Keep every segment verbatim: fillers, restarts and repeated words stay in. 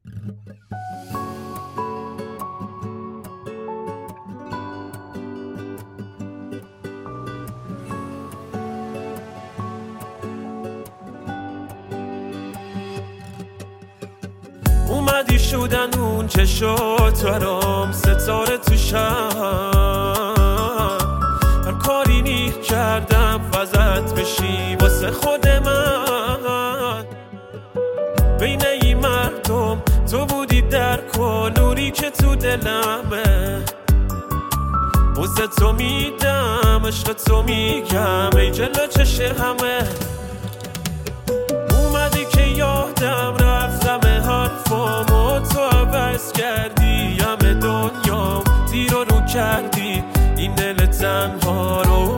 اومدی شدن اون چشات برام ستاره تو شب، هر کاری نیک کردم فزت بشی واسه خود من. بین این مردم تو بودی در کل نوری که تو دلمه، بوز تو میدم عشق تو میگم ای جلو چش همه. اومدی که یادم رفت همه حرفامو تو عوض کردی، همه دنیام زیر و رو کردی این دل تنها رو.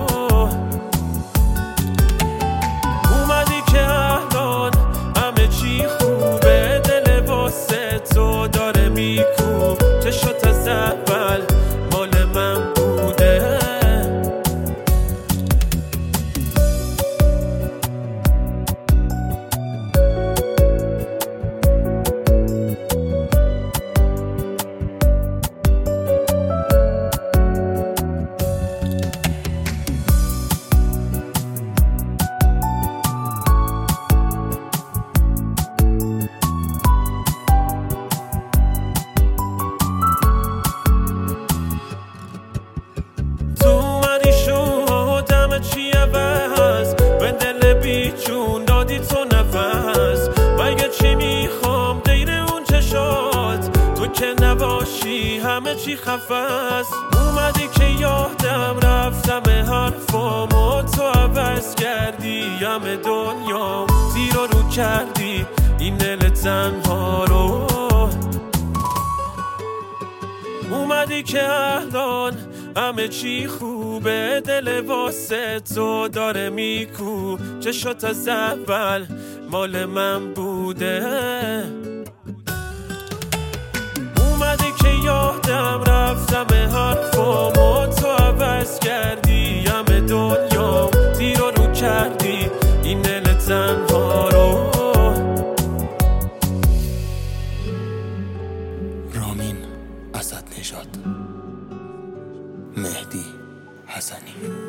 اومدی که الان همه چی خوبه، دل واسه تو داره میکوب، چشات از اول مال من بوده. چی عوض به دل بیچون دادی تو نفس، مگه چی میخوام غیر اون چشات، تو که نباشی همه چی خفص. اومدی که یادم رفت همه حرفامو تو عوض کردی، همه دنیام زیر و رو کردی این دل تنها رو. اومدی که الان همه چی خوبه، دل واسه تو داره میکو، چشات از اول مال من بوده. اومدی که یادم رفت همه حرفامو تو عوض کردی، همه دنیام زیر و رو کردی این دل تنها رو. رامین اسدنژاد، مهدی حسنی.